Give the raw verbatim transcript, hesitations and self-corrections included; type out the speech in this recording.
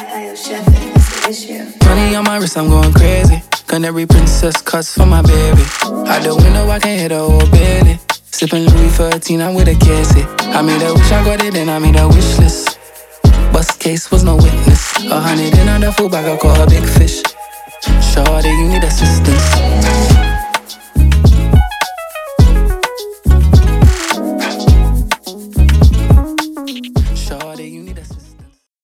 Money on my wrist, I'm going crazy. Canary princess cuts for my baby. Out the window, I can hit a whole belly. Sipping Louis fourteen, I'm with a cassie. I made a wish, I got it, then I made a wish list. Bust case was no witness. A hundred in on the full bag, I caught a big fish. Shorty, you need assistance.